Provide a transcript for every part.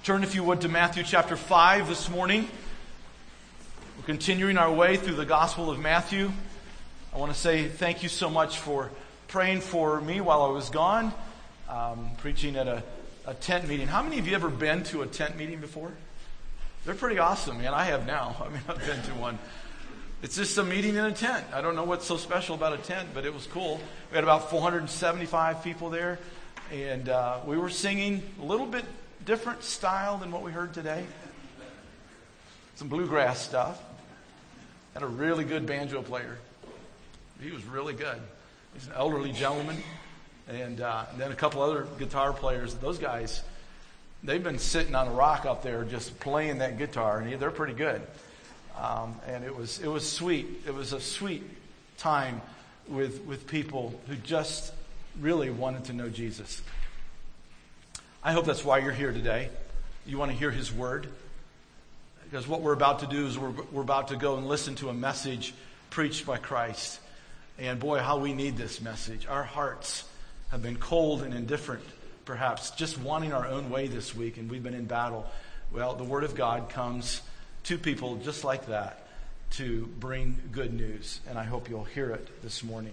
Turn, if you would, to Matthew chapter 5 this morning. We're continuing our way through the Gospel of Matthew. I want to say thank you so much for praying for me while I was gone, preaching at a tent meeting. How many of you ever been to a tent meeting before? They're pretty awesome, man. I have now. I've been to one. It's just a meeting in a tent. I don't know what's so special about a tent, but it was cool. We had about 475 people there, and we were singing a little bit different style than what we heard today. Some bluegrass stuff. Had a really good banjo player. He was really good. He's an elderly gentleman. And then a couple other guitar players. Those guys, they've been sitting on a rock up there just playing that guitar, and they're pretty good. And it was sweet. It was a sweet time with people who just really wanted to know Jesus. I hope that's why you're here today. You want to hear His Word. Because what we're about to do is we're about to go and listen to a message preached by Christ. And boy, how we need this message. Our hearts have been cold and indifferent, perhaps, just wanting our own way this week, and we've been in battle. Well, the Word of God comes to people just like that to bring good news. And I hope you'll hear it this morning.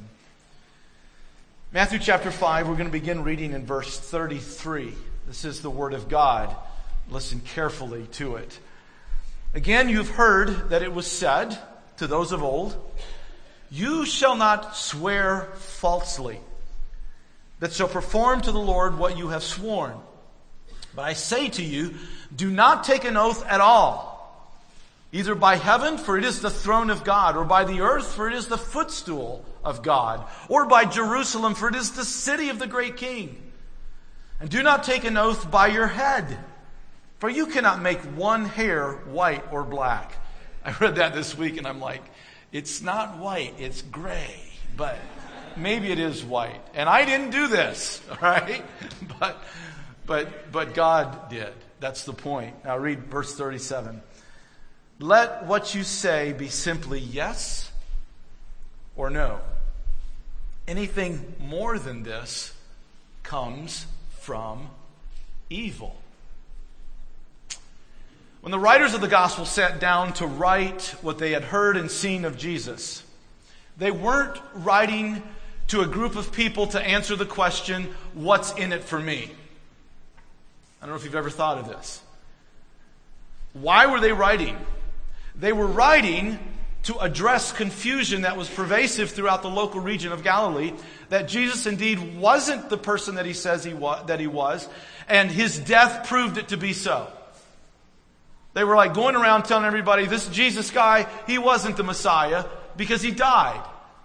Matthew chapter 5, we're going to begin reading in verse 33. This is the Word of God. Listen carefully to it. Again, you've heard that it was said to those of old, "You shall not swear falsely, but shall perform to the Lord what you have sworn. But I say to you, do not take an oath at all, either by heaven, for it is the throne of God, or by the earth, for it is the footstool of God, or by Jerusalem, for it is the city of the great King. And do not take an oath by your head, for you cannot make one hair white or black." I read that this week and I'm like, it's not white, it's gray. But maybe it is white. And I didn't do this, all right? But God did. That's the point. Now read verse 37. "Let what you say be simply yes or no. Anything more than this comes from evil." When the writers of the gospel sat down to write what they had heard and seen of Jesus, they weren't writing to a group of people to answer the question, what's in it for me? I don't know if you've ever thought of this. Why were they writing? They were writing to address confusion that was pervasive throughout the local region of Galilee, that Jesus indeed wasn't the person that he says that he was, and his death proved it to be so. They were like going around telling everybody, this Jesus guy, he wasn't the Messiah because he died.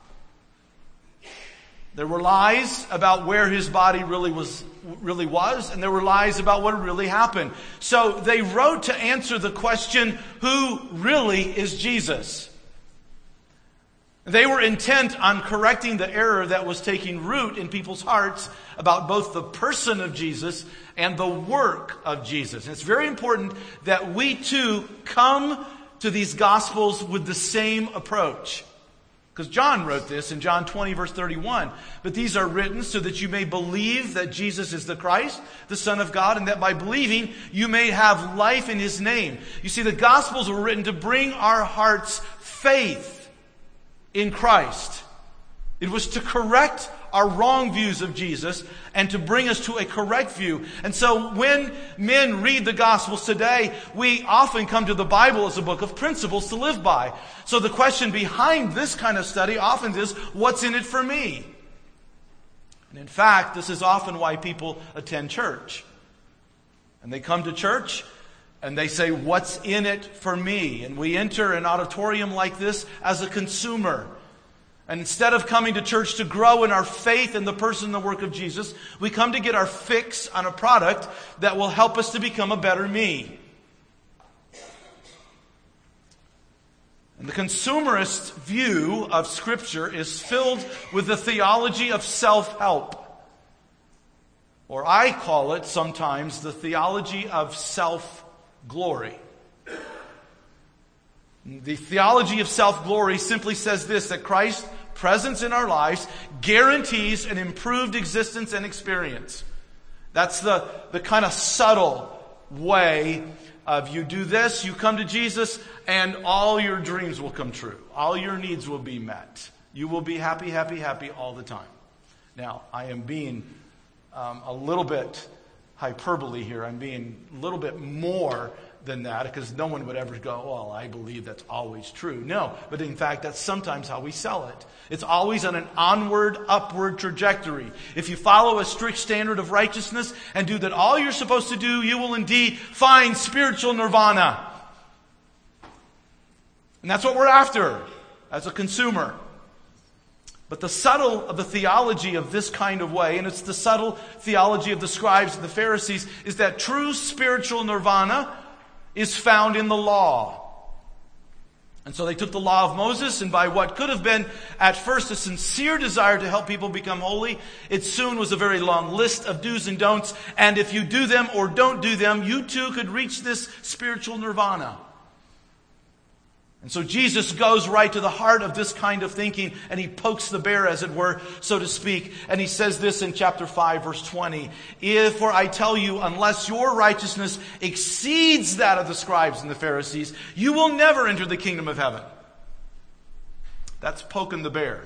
There were lies about where his body really was, and there were lies about what really happened. So they wrote to answer the question, who really is Jesus? They were intent on correcting the error that was taking root in people's hearts about both the person of Jesus and the work of Jesus. And it's very important that we too come to these Gospels with the same approach. Because John wrote this in John 20 verse 31. "But these are written so that you may believe that Jesus is the Christ, the Son of God, and that by believing you may have life in His name." You see, the Gospels were written to bring our hearts faith in Christ. It was to correct our wrong views of Jesus and to bring us to a correct view. And so when men read the Gospels today, we often come to the Bible as a book of principles to live by. So the question behind this kind of study often is, what's in it for me? And in fact, this is often why people attend church. And they come to church and they say, what's in it for me? And we enter an auditorium like this as a consumer. And instead of coming to church to grow in our faith in the person and the work of Jesus, we come to get our fix on a product that will help us to become a better me. And the consumerist view of Scripture is filled with the theology of self-help. Or I call it sometimes the theology of self-glory. The theology of self-glory simply says this, that Christ's presence in our lives guarantees an improved existence and experience. That's the kind of subtle way of you do this, you come to Jesus, and all your dreams will come true. All your needs will be met. You will be happy, happy, happy all the time. Now, I am being a little bit hyperbole here. I'm being a little bit more than that, because no one would ever go, well, I believe that's always true. No, but in fact, that's sometimes how we sell it. It's always on an onward, upward trajectory. If you follow a strict standard of righteousness and do that all you're supposed to do, you will indeed find spiritual nirvana. And that's what we're after as a consumer. But the subtle of the theology of this kind of way, and it's the subtle theology of the scribes and the Pharisees, is that true spiritual nirvana is found in the law. And so they took the law of Moses, and by what could have been at first a sincere desire to help people become holy, it soon was a very long list of do's and don'ts. And if you do them or don't do them, you too could reach this spiritual nirvana. And so Jesus goes right to the heart of this kind of thinking, and he pokes the bear, as it were, so to speak. And he says this in chapter 5, verse 20. For I tell you, unless your righteousness exceeds that of the scribes and the Pharisees, you will never enter the kingdom of heaven. That's poking the bear.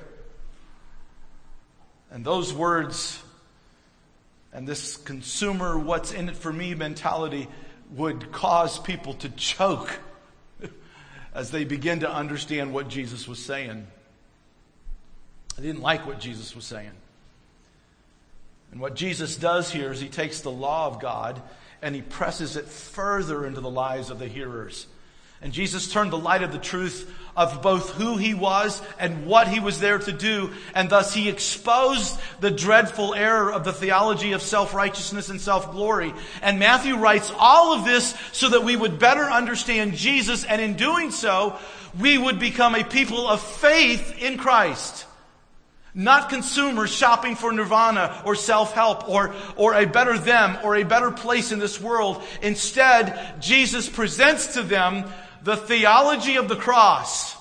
And those words and this consumer, what's in it for me mentality would cause people to choke as they begin to understand what Jesus was saying. They didn't like what Jesus was saying. And what Jesus does here is he takes the law of God and he presses it further into the lives of the hearers. And Jesus turned the light of the truth of both who he was and what he was there to do. And thus he exposed the dreadful error of the theology of self-righteousness and self-glory. And Matthew writes all of this so that we would better understand Jesus. And in doing so, we would become a people of faith in Christ. Not consumers shopping for nirvana or self-help or a better them or a better place in this world. Instead, Jesus presents to them the theology of the cross,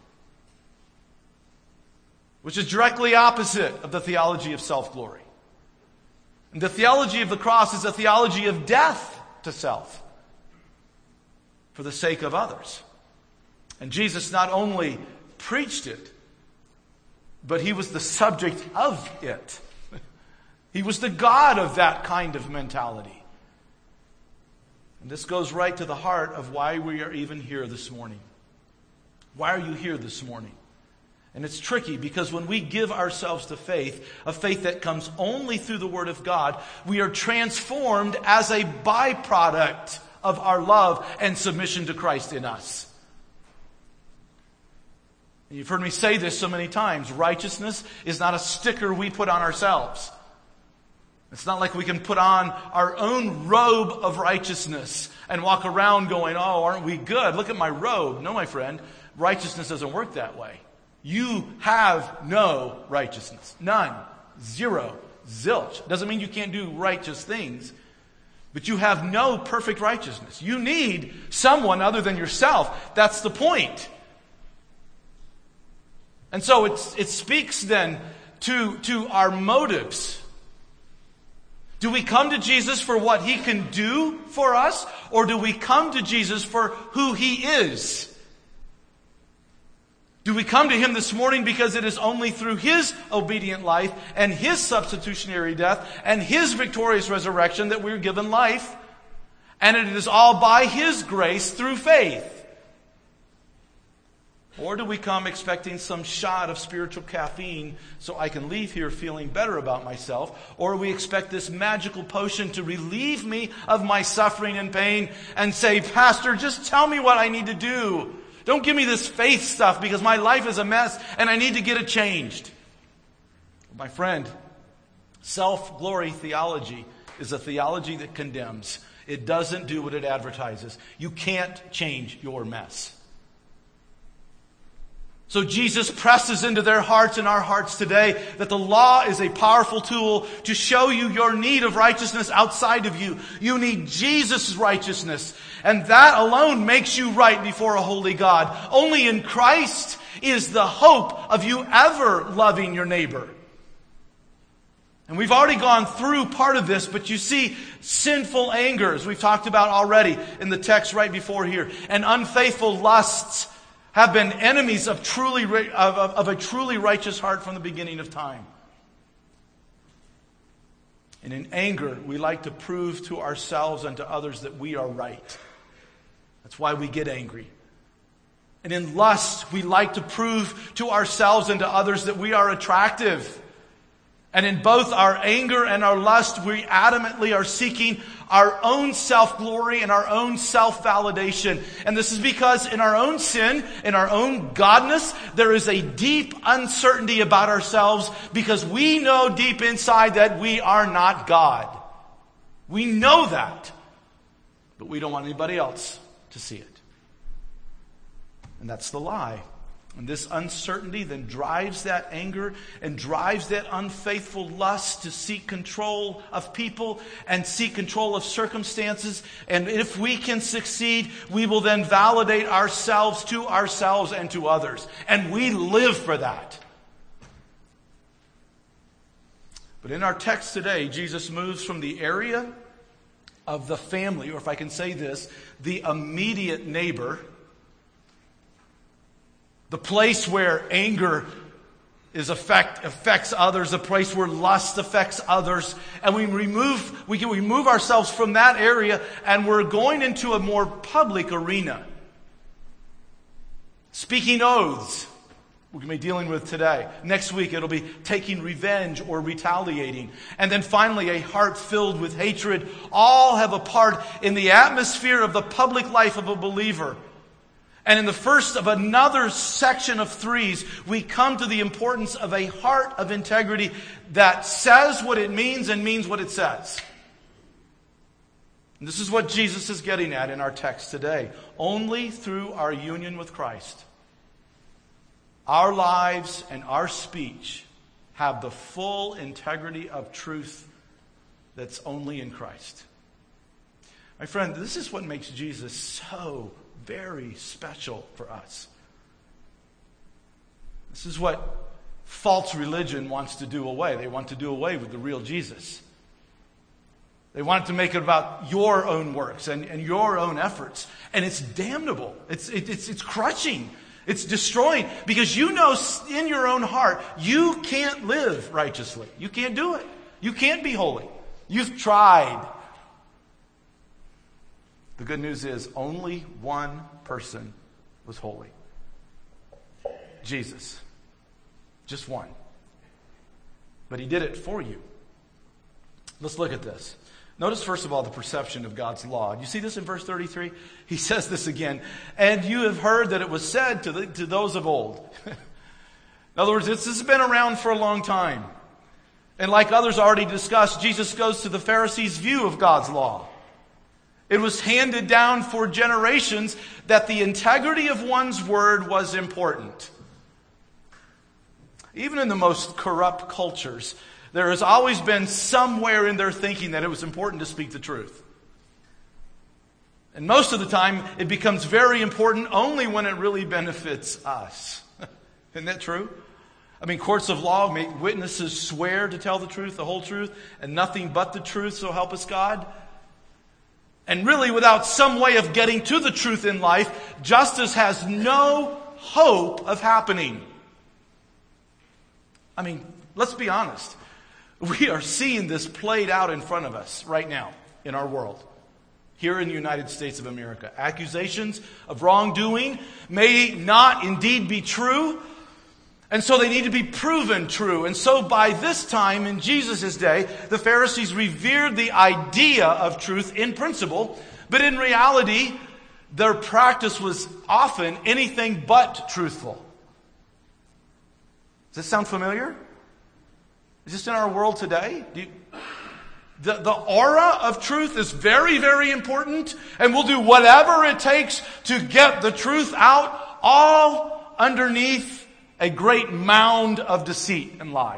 which is directly opposite of the theology of self-glory. And the theology of the cross is a theology of death to self for the sake of others. And Jesus not only preached it, but he was the subject of it. He was the God of that kind of mentality. And this goes right to the heart of why we are even here this morning. Why are you here this morning? And it's tricky because when we give ourselves to faith, a faith that comes only through the Word of God, we are transformed as a byproduct of our love and submission to Christ in us. And you've heard me say this so many times. Righteousness is not a sticker we put on ourselves. It's not like we can put on our own robe of righteousness and walk around going, oh, aren't we good? Look at my robe. No, my friend, righteousness doesn't work that way. You have no righteousness. None. Zero. Zilch. Doesn't mean you can't do righteous things, but you have no perfect righteousness. You need someone other than yourself. That's the point. And so it speaks then to our motives. Do we come to Jesus for what he can do for us, or do we come to Jesus for who he is? Do we come to him this morning because it is only through his obedient life and his substitutionary death and his victorious resurrection that we're given life, and it is all by his grace through faith? Or do we come expecting some shot of spiritual caffeine so I can leave here feeling better about myself? Or we expect this magical potion to relieve me of my suffering and pain and say, Pastor, just tell me what I need to do. Don't give me this faith stuff because my life is a mess and I need to get it changed. My friend, self-glory theology is a theology that condemns. It doesn't do what it advertises. You can't change your mess. So Jesus presses into their hearts and our hearts today that the law is a powerful tool to show you your need of righteousness outside of you. You need Jesus' righteousness. And that alone makes you right before a holy God. Only in Christ is the hope of you ever loving your neighbor. And we've already gone through part of this, but you see sinful anger, as we've talked about already in the text right before here, and unfaithful lusts have been enemies of a truly righteous heart from the beginning of time. And in anger, we like to prove to ourselves and to others that we are right. That's why we get angry. And in lust, we like to prove to ourselves and to others that we are attractive. And in both our anger and our lust, we adamantly are seeking our own self-glory and our own self-validation. And this is because in our own sin, in our own godness, there is a deep uncertainty about ourselves because we know deep inside that we are not God. We know that, but we don't want anybody else to see it. And that's the lie. And this uncertainty then drives that anger and drives that unfaithful lust to seek control of people and seek control of circumstances. And if we can succeed, we will then validate ourselves and to others. And we live for that. But in our text today, Jesus moves from the area of the family, or if I can say this, the immediate neighbor, the place where anger affects others, the place where lust affects others, and we can remove ourselves from that area, and we're going into a more public arena. Speaking oaths, we're going to be dealing with today. Next week, it'll be taking revenge or retaliating. And then finally, a heart filled with hatred. All have a part in the atmosphere of the public life of a believer. And in the first of another section of 3s, we come to the importance of a heart of integrity that says what it means and means what it says. And this is what Jesus is getting at in our text today. Only through our union with Christ, our lives and our speech have the full integrity of truth that's only in Christ. My friend, this is what makes Jesus so very special for us. This is what false religion wants to do away. They want to do away with the real Jesus. They want to make it about your own works and your own efforts. And it's damnable. It's crushing. It's destroying. Because you know in your own heart, you can't live righteously. You can't do it. You can't be holy. You've tried. The good news is only one person was holy. Jesus. Just one. But he did it for you. Let's look at this. Notice, first of all, the perception of God's law. You see this in verse 33? He says this again. And you have heard that it was said to those of old. In other words, this has been around for a long time. And like others already discussed, Jesus goes to the Pharisees' view of God's law. It was handed down for generations that the integrity of one's word was important. Even in the most corrupt cultures, there has always been somewhere in their thinking that it was important to speak the truth. And most of the time, it becomes very important only when it really benefits us. Isn't that true? I mean, courts of law make witnesses swear to tell the truth, the whole truth, and nothing but the truth, so help us God. And really, without some way of getting to the truth in life, justice has no hope of happening. I mean, let's be honest. We are seeing this played out in front of us right now in our world. Here in the United States of America. Accusations of wrongdoing may not indeed be true. And so they need to be proven true. And so by this time in Jesus' day, the Pharisees revered the idea of truth in principle, but in reality, their practice was often anything but truthful. Does this sound familiar? Is this in our world today? The aura of truth is very, very important, and we'll do whatever it takes to get the truth out, all underneath a great mound of deceit and lies.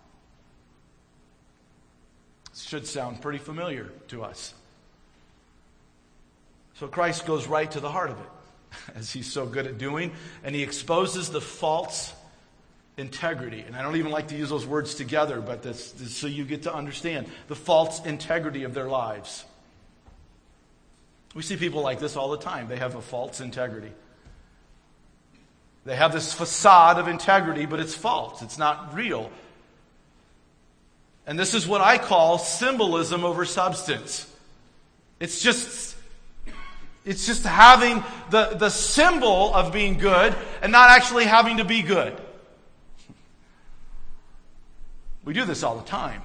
This should sound pretty familiar to us. So Christ goes right to the heart of it, as he's so good at doing, and he exposes the faults integrity. And I don't even like to use those words together, but this so you get to understand the false integrity of their lives. We see people like this all the time. They have a false integrity. They have this facade of integrity, but it's false. It's not real. And this is what I call symbolism over substance. It's just having the symbol of being good and not actually having to be good. We do this all the time.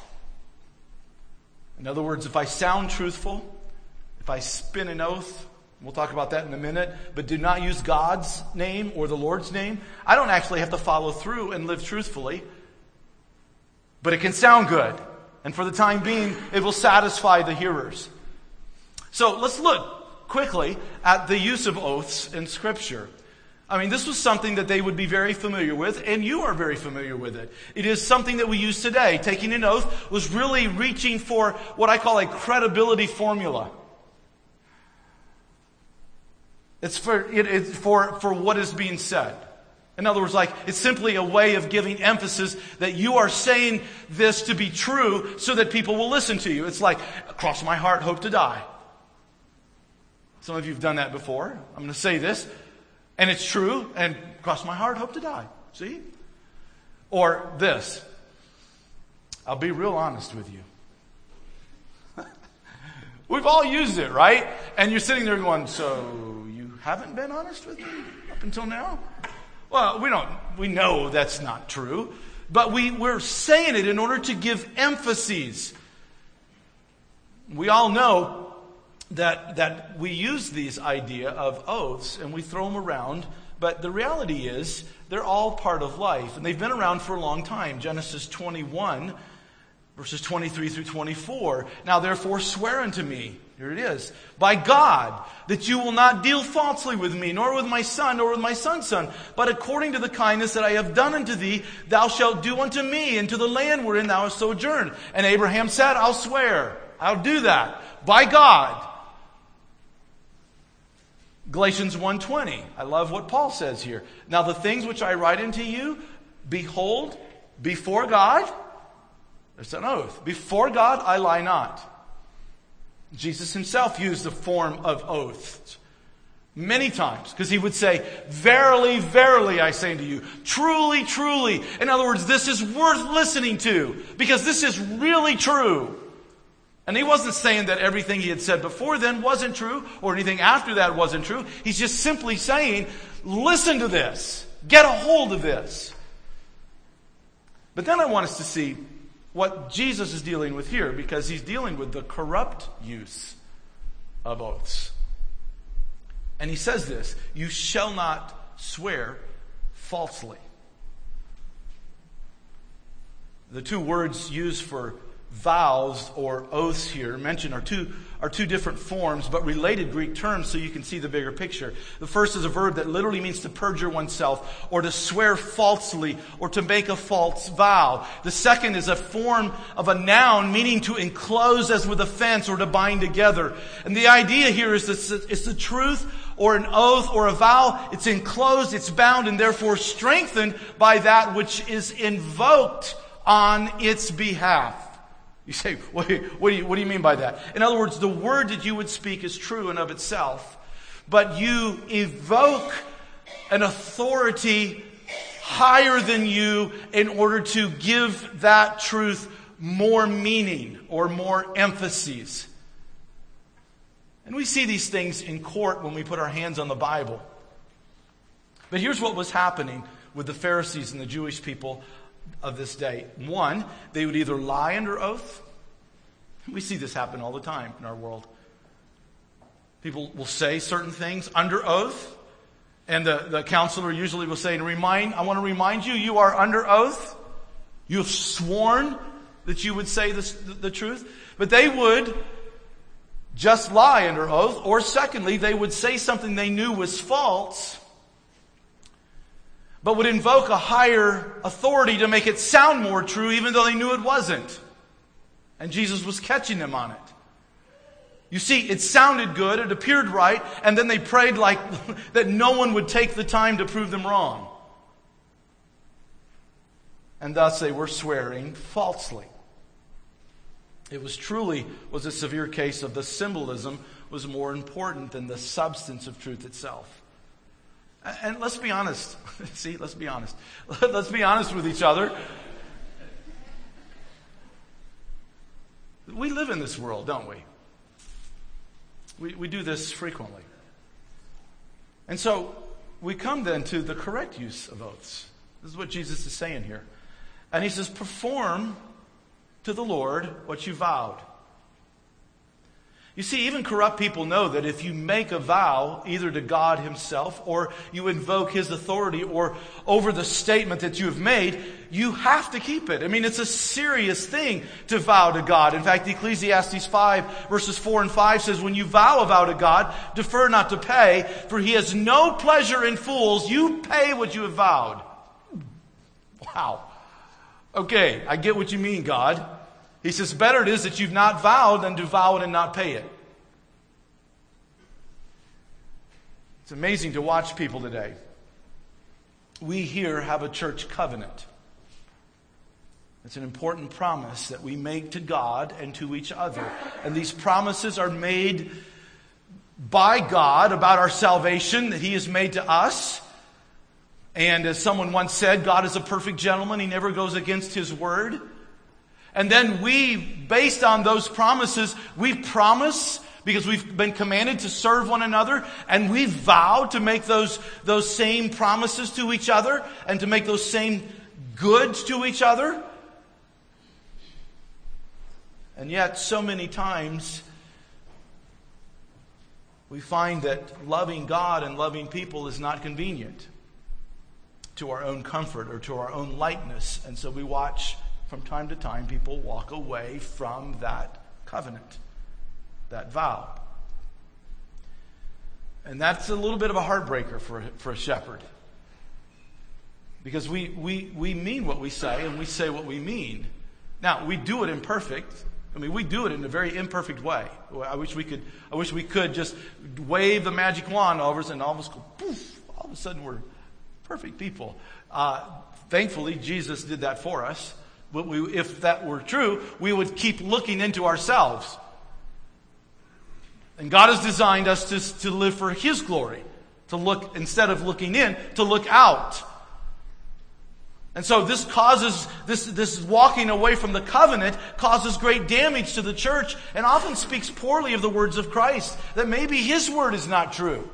In other words, if I sound truthful, if I spin an oath, we'll talk about that in a minute, but do not use God's name or the Lord's name, I don't actually have to follow through and live truthfully. But it can sound good. And for the time being, it will satisfy the hearers. So let's look quickly at the use of oaths in Scripture. I mean, this was something that they would be very familiar with, and you are very familiar with it. It is something that we use today. Taking an oath was really reaching for what I call a credibility formula. It's for what is being said. In other words, it's simply a way of giving emphasis that you are saying this to be true so that people will listen to you. It's like, cross my heart, hope to die. Some of you have done that before. I'm going to say this, and it's true, and cross my heart, hope to die. See? Or this. I'll be real honest with you. We've all used it, right? And you're sitting there going, so you haven't been honest with me up until now? Well, we know that's not true, but we're saying it in order to give emphases. We all know that we use these idea of oaths and we throw them around, but the reality is they're all part of life, and they've been around for a long time. Genesis 21, verses 23 through 24. Now therefore swear unto me, here it is, by God, that you will not deal falsely with me, nor with my son, nor with my son's son, but according to the kindness that I have done unto thee, thou shalt do unto me, and to the land wherein thou hast sojourned. And Abraham said, I'll swear, I'll do that, by God. Galatians 1:20. I love what Paul says here. Now the things which I write unto you, behold, before God, there's an oath. Before God I lie not. Jesus himself used the form of oaths many times, because he would say, verily, verily, I say unto you, truly, truly. In other words, this is worth listening to, because this is really true. And he wasn't saying that everything he had said before then wasn't true, or anything after that wasn't true. He's just simply saying, listen to this. Get a hold of this. But then I want us to see what Jesus is dealing with here, because he's dealing with the corrupt use of oaths. And he says this, you shall not swear falsely. The two words used for vows or oaths here mentioned are two different forms, but related Greek terms, so you can see the bigger picture. The first is a verb that literally means to perjure oneself, or to swear falsely, or to make a false vow. The second is a form of a noun meaning to enclose as with a fence, or to bind together. And the idea here is that it's the truth, or an oath, or a vow. It's enclosed, it's bound, and therefore strengthened by that which is invoked on its behalf. You say, what do you mean by that? In other words, the word that you would speak is true in of itself, but you evoke an authority higher than you in order to give that truth more meaning or more emphases. And we see these things in court when we put our hands on the Bible. But here's what was happening with the Pharisees and the Jewish people of this day. One, they would either lie under oath. We see this happen all the time in our world. People will say certain things under oath, and the counselor usually will say, I want to remind you, you are under oath. You have sworn that you would say the truth. But they would just lie under oath, or secondly, they would say something they knew was false, but would invoke a higher authority to make it sound more true, even though they knew it wasn't. And Jesus was catching them on it. You see, it sounded good, it appeared right, and then they prayed like that no one would take the time to prove them wrong. and thus they were swearing falsely. It was a severe case of the symbolism was more important than the substance of truth itself. And let's be honest. Let's be honest. Let's be honest with each other. We live in this world, don't we? We do this frequently. And so we come then to the correct use of oaths. This is what Jesus is saying here. And he says, perform to the Lord what you vowed. You see, even corrupt people know that if you make a vow, either to God himself, or you invoke his authority, or over the statement that you have made, you have to keep it. I mean, it's a serious thing to vow to God. In fact, Ecclesiastes 5, verses 4 and 5 says, when you vow a vow to God, defer not to pay, for he has no pleasure in fools. You pay what you have vowed. Wow. Okay, I get what you mean, God. He says, better it is that you've not vowed than to vow it and not pay it. It's amazing to watch people today. We here have a church covenant. It's an important promise that we make to God and to each other. And these promises are made by God about our salvation that he has made to us. And as someone once said, God is a perfect gentleman. He never goes against his word. And then we, based on those promises, we promise, because we've been commanded to serve one another, and we vow to make those same promises to each other, and to make those same goods to each other. And yet, so many times, we find that loving God and loving people is not convenient to our own comfort or to our own lightness. And so we watch from time to time people walk away from that covenant, that vow. And that's a little bit of a heartbreaker for a shepherd. Because we mean what we say, and we say what we mean. Now, we do it imperfect. I mean, we do it in a very imperfect way. I wish we could just wave the magic wand over us and all of us go poof. All of a sudden we're perfect people. Thankfully, Jesus did that for us. But if that were true, we would keep looking into ourselves. And God has designed us to live for his glory. To look, instead of looking in, to look out. And so this causes, this walking away from the covenant causes great damage to the church, and often speaks poorly of the words of Christ, that maybe his word is not true.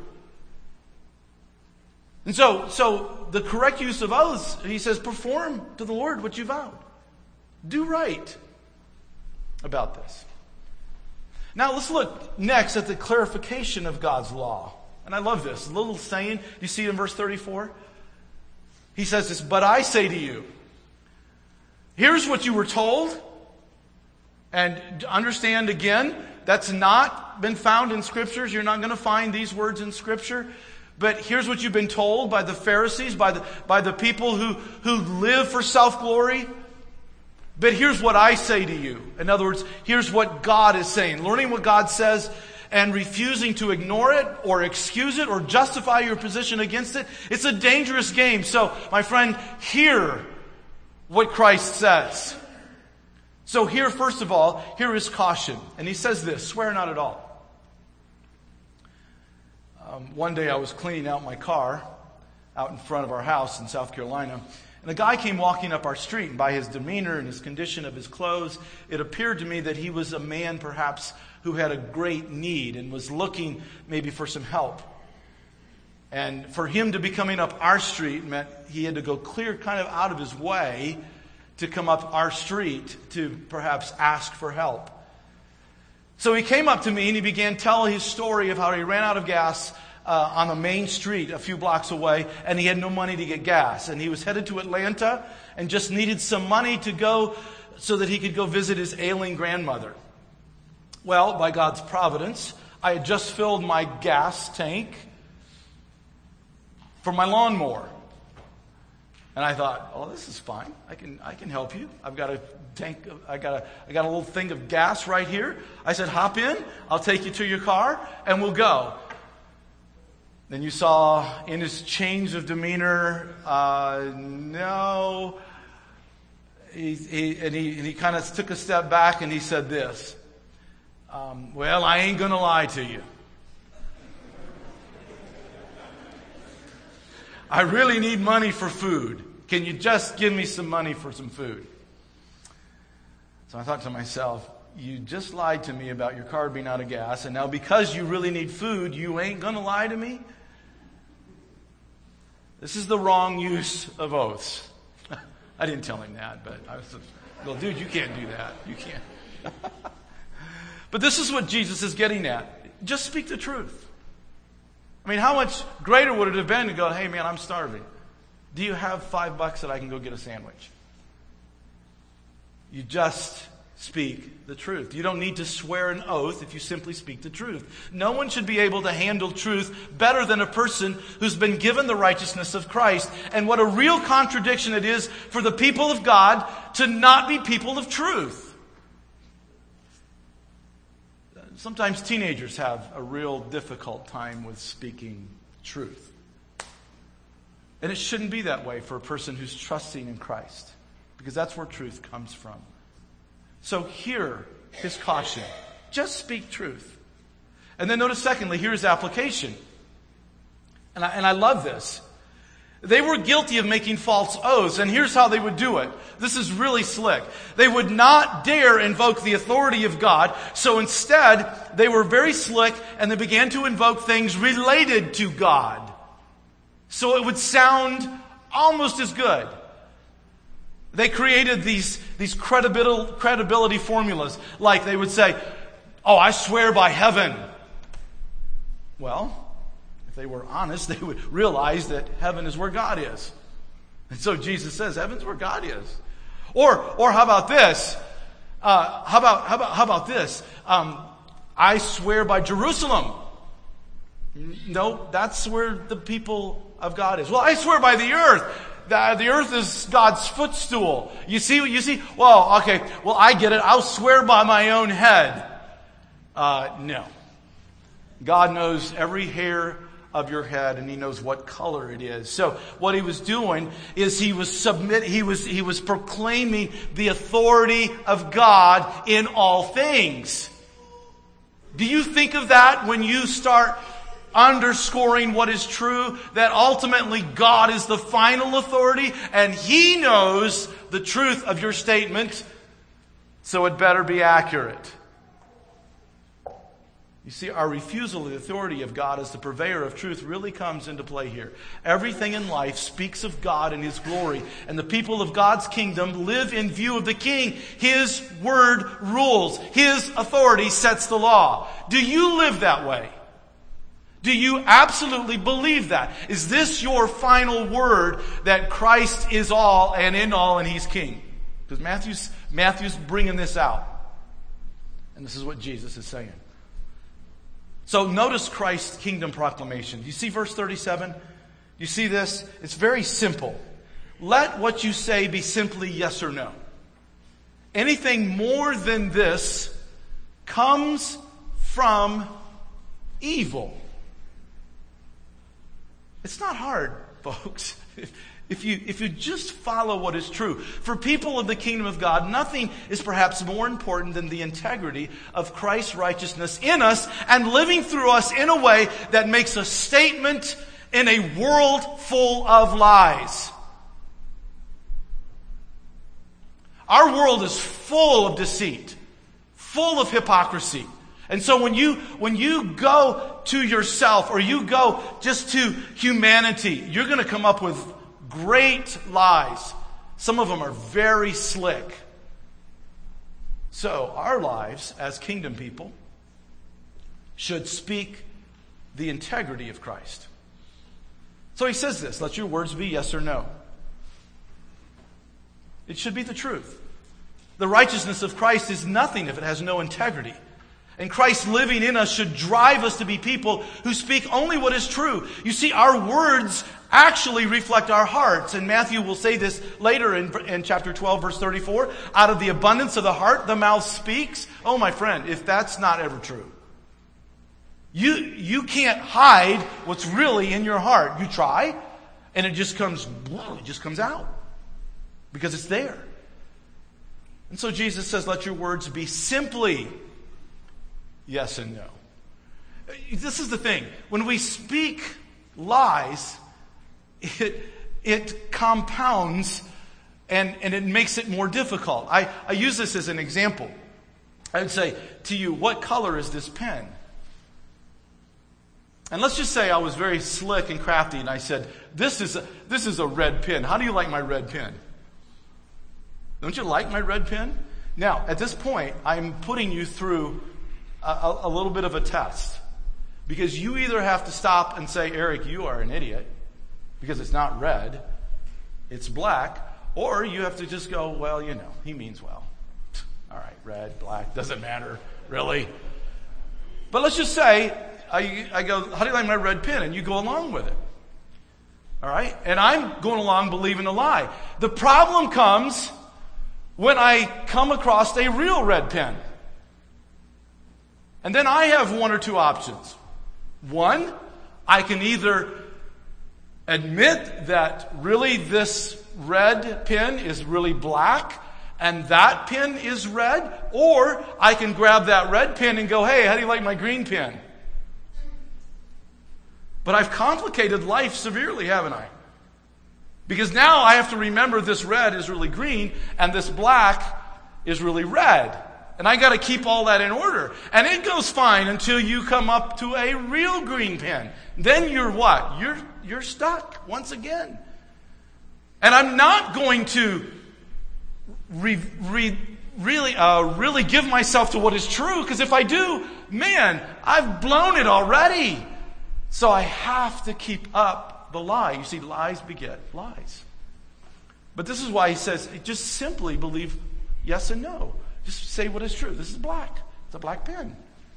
And so the correct use of oaths, he says, perform to the Lord what you vowed. Do right about this. Now let's look next at the clarification of God's law. And I love this. A little saying. Do you see it in verse 34? He says this, but I say to you, here's what you were told. And understand again, that's not been found in Scriptures. You're not going to find these words in Scripture. But here's what you've been told by the Pharisees, by the people who live for self-glory. But here's what I say to you. In other words, here's what God is saying. Learning what God says and refusing to ignore it or excuse it or justify your position against it, it's a dangerous game. So, my friend, hear what Christ says. So here, first of all, here is caution. And he says this, swear not at all. One day I was cleaning out my car out in front of our house in South Carolina. And a guy came walking up our street, and by his demeanor and his condition of his clothes, it appeared to me that he was a man perhaps who had a great need and was looking maybe for some help. And for him to be coming up our street meant he had to go clear kind of out of his way to come up our street to perhaps ask for help. So he came up to me and he began telling his story of how he ran out of gas on the main street a few blocks away, and he had no money to get gas. And he was headed to Atlanta and just needed some money to go so that he could go visit his ailing grandmother. Well, by God's providence, I had just filled my gas tank for my lawnmower. And I thought, oh, this is fine. I can help you. I've got a tank. I got a little thing of gas right here. I said, hop in. I'll take you to your car, and we'll go. Then you saw in his change of demeanor, no, he kind of took a step back and he said this, well, I ain't going to lie to you. I really need money for food. Can you just give me some money for some food? So I thought to myself, you just lied to me about your car being out of gas, and now because you really need food, you ain't going to lie to me? This is the wrong use of oaths. I didn't tell him that, but I was well, dude, you can't do that. You can't. But this is what Jesus is getting at. Just speak the truth. I mean, how much greater would it have been to go, hey man, I'm starving. Do you have $5 that I can go get a sandwich? You just speak the truth. You don't need to swear an oath if you simply speak the truth. No one should be able to handle truth better than a person who's been given the righteousness of Christ. And what a real contradiction it is for the people of God to not be people of truth. Sometimes teenagers have a real difficult time with speaking truth. And it shouldn't be that way for a person who's trusting in Christ, because that's where truth comes from. So hear his caution. Just speak truth. And then notice secondly, here's application. And I love this. They were guilty of making false oaths, and here's how they would do it. This is really slick. They would not dare invoke the authority of God, so instead, they were very slick, and they began to invoke things related to God. So it would sound almost as good. They created these credibility formulas, like they would say, oh, I swear by heaven. Well, if they were honest, they would realize that heaven is where God is. And so Jesus says, heaven's where God is. Or how about this? How about this? I swear by Jerusalem. No, that's where the people of God is. Well, I swear by the earth. The earth is God's footstool. You see? Well, okay. Well, I get it. I'll swear by my own head. No. God knows every hair of your head, and He knows what color it is. So what He was doing is He was proclaiming the authority of God in all things. Do you think of that when you start underscoring what is true, that ultimately God is the final authority and He knows the truth of your statement, so it better be accurate? You see, our refusal of the authority of God as the purveyor of truth really comes into play here. Everything in life speaks of God and His glory, and the people of God's kingdom live in view of the King. His word rules. His authority sets the law. Do you live that way? Do you absolutely believe that? Is this your final word, that Christ is all and in all and He's King? Because Matthew's bringing this out. And this is what Jesus is saying. So notice Christ's kingdom proclamation. Do you see verse 37? You see this? It's very simple. Let what you say be simply yes or no. Anything more than this comes from evil. It's not hard, folks. If you just follow what is true. For people of the kingdom of God, nothing is perhaps more important than the integrity of Christ's righteousness in us and living through us in a way that makes a statement in a world full of lies. Our world is full of deceit, full of hypocrisy. And so when you go to yourself, or you go just to humanity, you're going to come up with great lies. Some of them are very slick. So our lives as kingdom people should speak the integrity of Christ. So he says this, let your words be yes or no. It should be the truth. The righteousness of Christ is nothing if it has no integrity. And Christ living in us should drive us to be people who speak only what is true. You see, our words actually reflect our hearts. And Matthew will say this later in chapter 12, verse 34. Out of the abundance of the heart, the mouth speaks. Oh, my friend, if that's not ever true. You can't hide what's really in your heart. You try, and it just comes out. Because it's there. And so Jesus says, let your words be simply yes and no. This is the thing. When we speak lies, it compounds and it makes it more difficult. I use this as an example. I would say to you, what color is this pen? And let's just say I was very slick and crafty and I said, this is a red pen. How do you like my red pen? Don't you like my red pen? Now, at this point, I'm putting you through a little bit of a test. Because you either have to stop and say, Eric, you are an idiot, because it's not red, it's black, or you have to just go, well, he means well. All right, red, black, doesn't matter, really. But let's just say, I go, how do you like my red pen? And you go along with it. All right? And I'm going along believing a lie. The problem comes when I come across a real red pen. And then I have one or two options. One, I can either admit that really this red pen is really black and that pen is red, or I can grab that red pen and go, hey, how do you like my green pen? But I've complicated life severely, haven't I? Because now I have to remember this red is really green and this black is really red. And I got to keep all that in order. And it goes fine until you come up to a real green pen. Then you're what? You're stuck once again. And I'm not going to really give myself to what is true, because if I do, man, I've blown it already. So I have to keep up the lie. You see, lies beget lies. But this is why he says, just simply believe yes and no. Just say what is true. This is black. It's a black pen.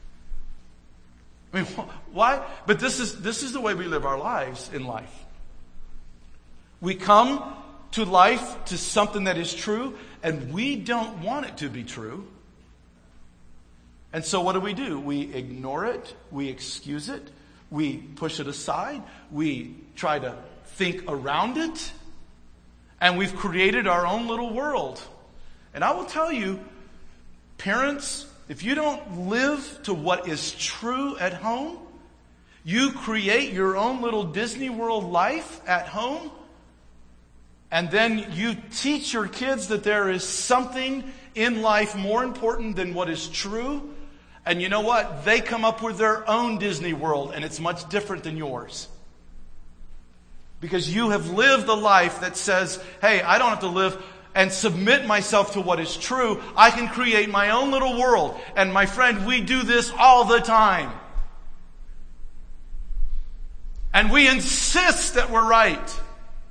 I mean, why? But this is the way we live our lives in life. We come to life to something that is true, and we don't want it to be true. And so what do? We ignore it. We excuse it. We push it aside. We try to think around it. And we've created our own little world. And I will tell you, parents, if you don't live to what is true at home, you create your own little Disney World life at home, and then you teach your kids that there is something in life more important than what is true. And you know what? They come up with their own Disney World, and it's much different than yours. Because you have lived a life that says, hey, I don't have to live and submit myself to what is true. I can create my own little world. And my friend, we do this all the time. And we insist that we're right.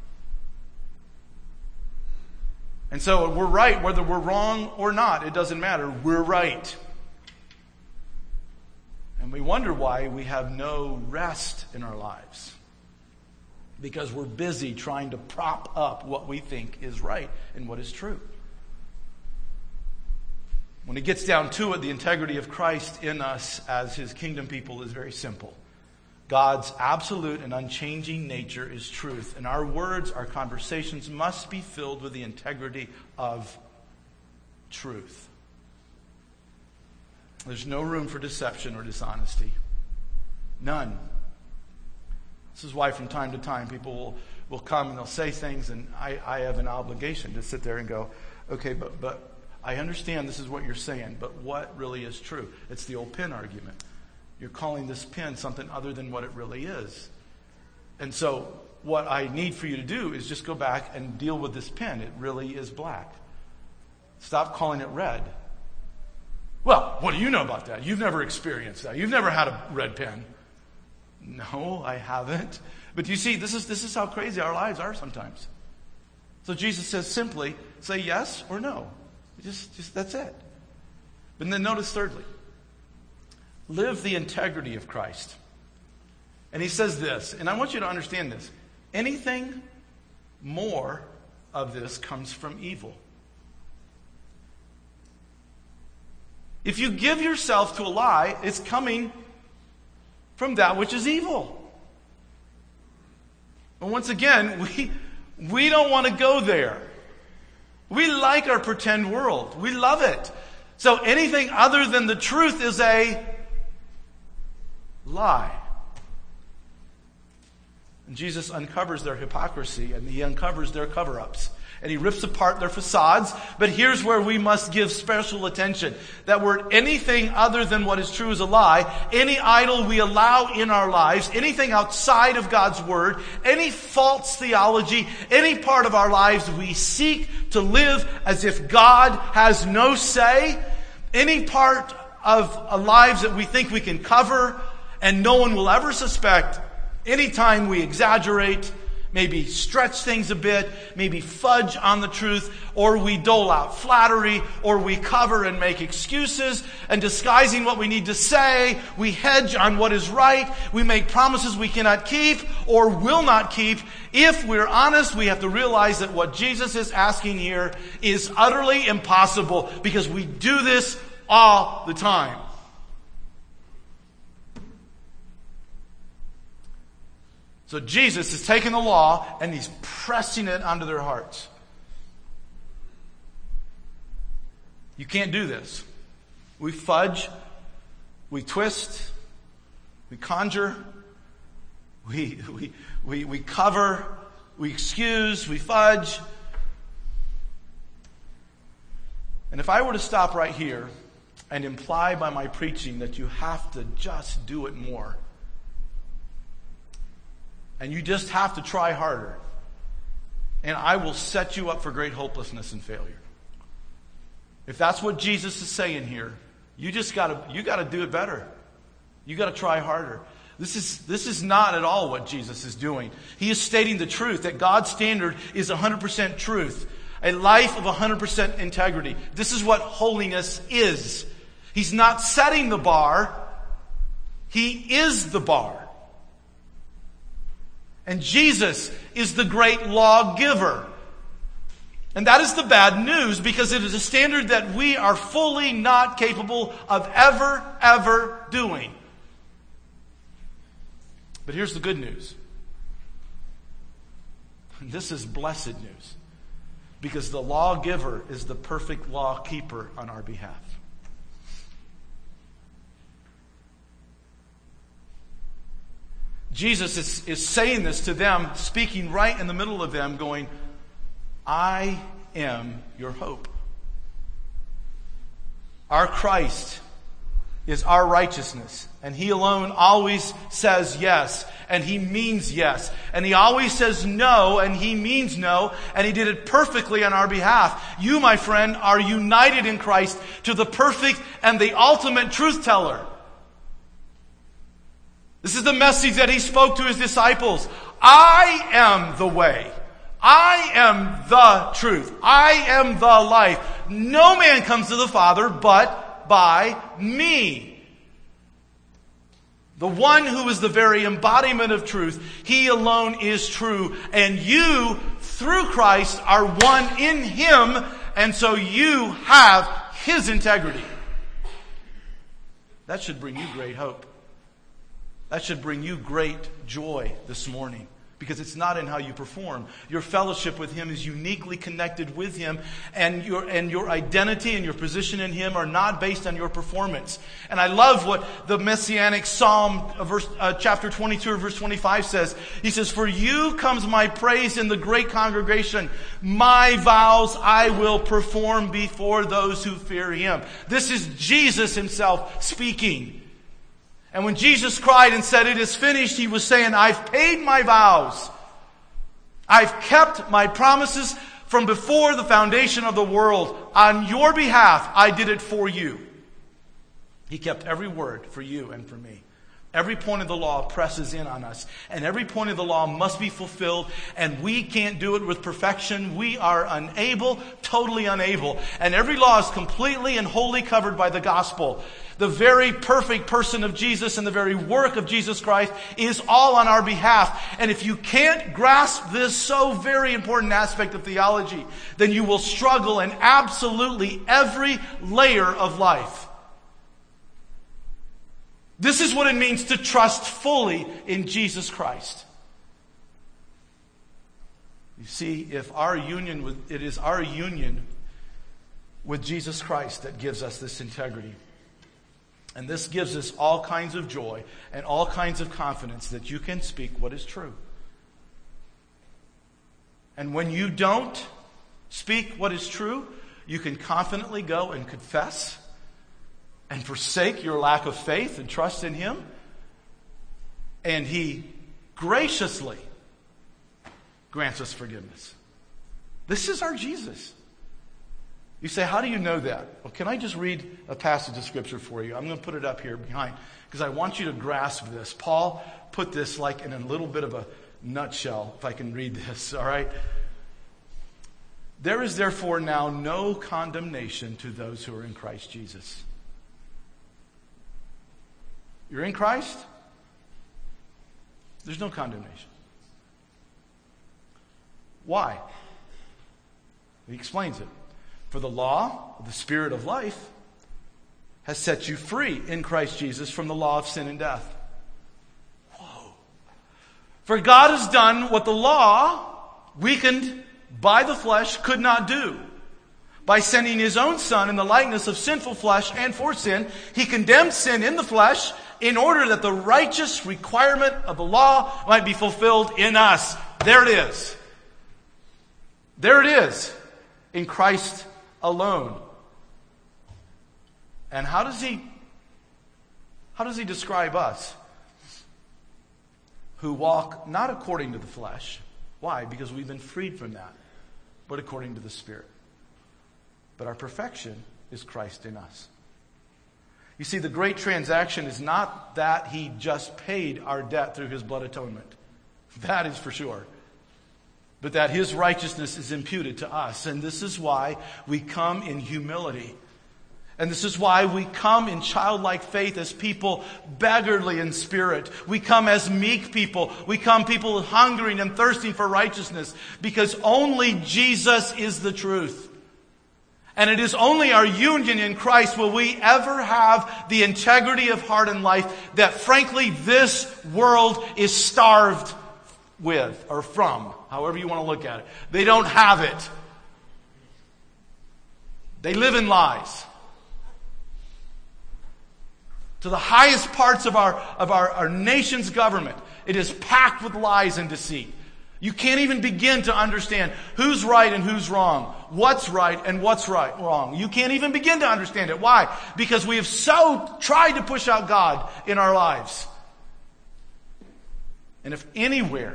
And so we're right whether we're wrong or not. It doesn't matter. We're right. And we wonder why we have no rest in our lives. Because we're busy trying to prop up what we think is right and what is true. When it gets down to it, the integrity of Christ in us as His kingdom people is very simple. God's absolute and unchanging nature is truth. And our words, our conversations must be filled with the integrity of truth. There's no room for deception or dishonesty. None. This is why from time to time people will come and they'll say things, and I have an obligation to sit there and go, okay, but I understand this is what you're saying, but what really is true? It's the old pen argument. You're calling this pen something other than what it really is. And so what I need for you to do is just go back and deal with this pen. It really is black. Stop calling it red. Well, what do you know about that? You've never experienced that. You've never had a red pen. No, I haven't. But you see, this is how crazy our lives are sometimes. So Jesus says simply, say yes or no. Just that's it. But then notice thirdly, live the integrity of Christ. And he says this, and I want you to understand this. Anything more of this comes from evil. If you give yourself to a lie, it's coming from that which is evil. And once again, we don't want to go there. We like our pretend world. We love it. So anything other than the truth is a lie. And Jesus uncovers their hypocrisy, and he uncovers their cover-ups. And he rips apart their facades. But here's where we must give special attention. That word, anything other than what is true is a lie. Any idol we allow in our lives, anything outside of God's word, any false theology, any part of our lives we seek to live as if God has no say, any part of our lives that we think we can cover and no one will ever suspect, anytime we exaggerate, maybe stretch things a bit, maybe fudge on the truth, or we dole out flattery, or we cover and make excuses, and disguising what we need to say, we hedge on what is right, we make promises we cannot keep or will not keep. If we're honest, we have to realize that what Jesus is asking here is utterly impossible, because we do this all the time. So Jesus is taking the law and he's pressing it onto their hearts. You can't do this. We fudge, we twist, we conjure, we cover, we excuse, we fudge. And if I were to stop right here and imply by my preaching that you have to just do it more, and you just have to try harder, and I will set you up for great hopelessness and failure. If that's what Jesus is saying here, you gotta do it better. You gotta try harder. This is not at all what Jesus is doing. He is stating the truth, that God's standard is 100% truth. A life of 100% integrity. This is what holiness is. He's not setting the bar. He is the bar. And Jesus is the great lawgiver. And that is the bad news, because it is a standard that we are fully not capable of ever doing. But here's the good news. And this is blessed news, because the lawgiver is the perfect law keeper on our behalf. Jesus is saying this to them, speaking right in the middle of them, going, I am your hope. Our Christ is our righteousness, and He alone always says yes, and He means yes, and He always says no, and He means no, and He did it perfectly on our behalf. You, my friend, are united in Christ to the perfect and the ultimate truth teller. This is the message that He spoke to His disciples. I am the way. I am the truth. I am the life. No man comes to the Father but by me. The one who is the very embodiment of truth, He alone is true. And you, through Christ, are one in Him, and so you have His integrity. That should bring you great hope. That should bring you great joy this morning, because it's not in how you perform. Your fellowship with Him is uniquely connected with Him, and your identity and your position in Him are not based on your performance. And I love what the Messianic Psalm, chapter 22, verse 25 says. He says, "For you comes my praise in the great congregation. My vows I will perform before those who fear Him." This is Jesus Himself speaking. And when Jesus cried and said, "It is finished," He was saying, I've paid my vows. I've kept my promises from before the foundation of the world. On your behalf, I did it for you. He kept every word for you and for me. Every point of the law presses in on us, and every point of the law must be fulfilled, and we can't do it with perfection. We are unable, totally unable. And every law is completely and wholly covered by the gospel. The very perfect person of Jesus and the very work of Jesus Christ is all on our behalf. And if you can't grasp this so very important aspect of theology, then you will struggle in absolutely every layer of life. This is what it means to trust fully in Jesus Christ. You see, it is our union with Jesus Christ that gives us this integrity. And this gives us all kinds of joy and all kinds of confidence that you can speak what is true. And when you don't speak what is true, you can confidently go and confess and forsake your lack of faith and trust in Him. And He graciously grants us forgiveness. This is our Jesus. You say, how do you know that? Well, can I just read a passage of Scripture for you? I'm going to put it up here behind because I want you to grasp this. Paul put this like in a little bit of a nutshell, if I can read this, all right? There is therefore now no condemnation to those who are in Christ Jesus. You're in Christ? There's no condemnation. Why? He explains it. For the law of the Spirit of life has set you free in Christ Jesus from the law of sin and death. Whoa. For God has done what the law, weakened by the flesh, could not do. By sending His own Son in the likeness of sinful flesh and for sin, He condemned sin in the flesh in order that the righteous requirement of the law might be fulfilled in us. There it is. There it is. In Christ alone. And how does he describe us? Who walk not according to the flesh. Why? Because we've been freed from that. But according to the Spirit. But our perfection is Christ in us. You see, the great transaction is not that He just paid our debt through His blood atonement. That is for sure. But that His righteousness is imputed to us. And this is why we come in humility. And this is why we come in childlike faith as people beggarly in spirit. We come as meek people. We come people hungering and thirsting for righteousness. Because only Jesus is the truth. And it is only our union in Christ will we ever have the integrity of heart and life that frankly this world is starved with or from. However you want to look at it. They don't have it. They live in lies. To the highest parts of our nation's government, it is packed with lies and deceit. You can't even begin to understand who's right and who's wrong. What's right and what's wrong. You can't even begin to understand it. Why? Because we have so tried to push out God in our lives. And if anywhere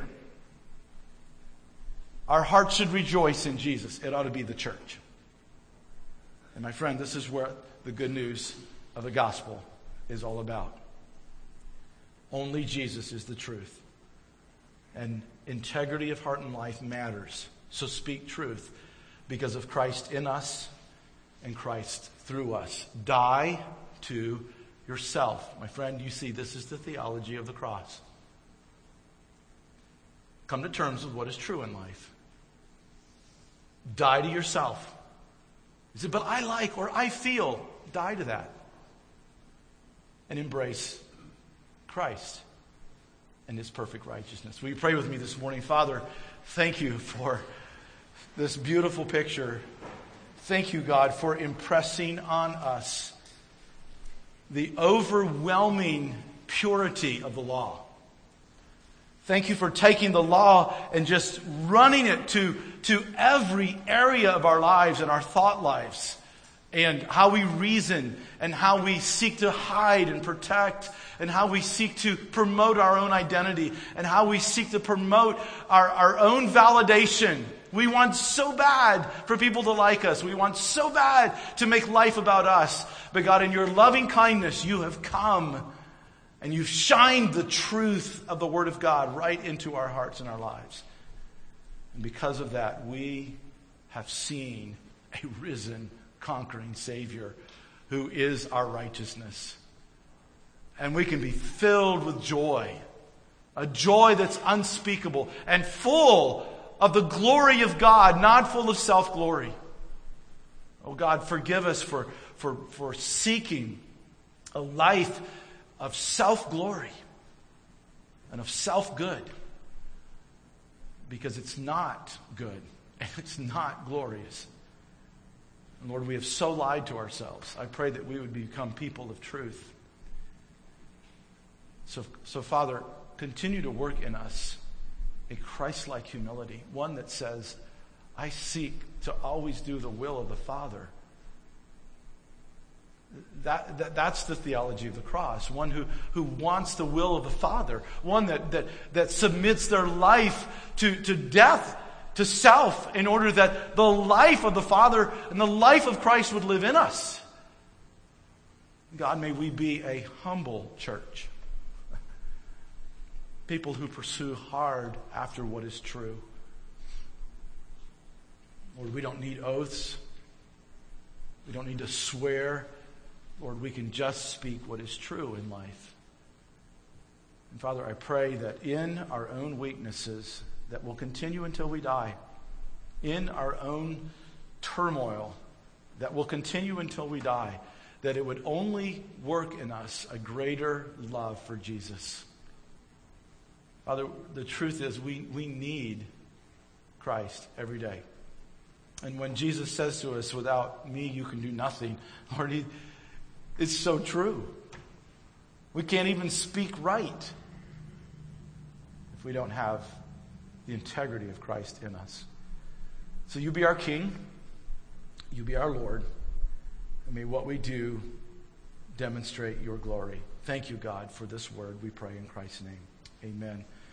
our hearts should rejoice in Jesus, it ought to be the church. And my friend, this is where the good news of the gospel is all about. Only Jesus is the truth. And integrity of heart and life matters. So speak truth because of Christ in us and Christ through us. Die to yourself. My friend, you see, this is the theology of the cross. Come to terms with what is true in life. Die to yourself. You say, but I like or I feel. Die to that. And embrace Christ and His perfect righteousness. Will you pray with me this morning? Father, thank you for this beautiful picture. Thank you, God, for impressing on us the overwhelming purity of the law. Thank you for taking the law and just running it to every area of our lives and our thought lives. And how we reason and how we seek to hide and protect and how we seek to promote our own identity and how we seek to promote our own validation. We want so bad for people to like us. We want so bad to make life about us. But God, in your loving kindness, you have come and you've shined the truth of the Word of God right into our hearts and our lives. And because of that, we have seen a risen, conquering Savior who is our righteousness. And we can be filled with joy. A joy that's unspeakable and full of the glory of God, not full of self-glory. Oh God, forgive us for seeking a life of self-glory and of self-good. because it's not good and it's not glorious. And Lord, we have so lied to ourselves. I pray that we would become people of truth. So Father, continue to work in us a Christ-like humility, one that says, I seek to always do the will of the Father. That's the theology of the cross. One who wants the will of the Father. One that submits their life to death, to self, in order that the life of the Father and the life of Christ would live in us. God, may we be a humble church. People who pursue hard after what is true. Lord, we don't need oaths. We don't need to swear. Lord, we can just speak what is true in life. And Father, I pray that in our own weaknesses that will continue until we die, in our own turmoil that will continue until we die, that it would only work in us a greater love for Jesus. Father, the truth is we need Christ every day. And when Jesus says to us, without me you can do nothing, Lord, it's so true. We can't even speak right if we don't have the integrity of Christ in us. So you be our King. You be our Lord. And may what we do demonstrate your glory. Thank you, God, for this word. We pray in Christ's name. Amen.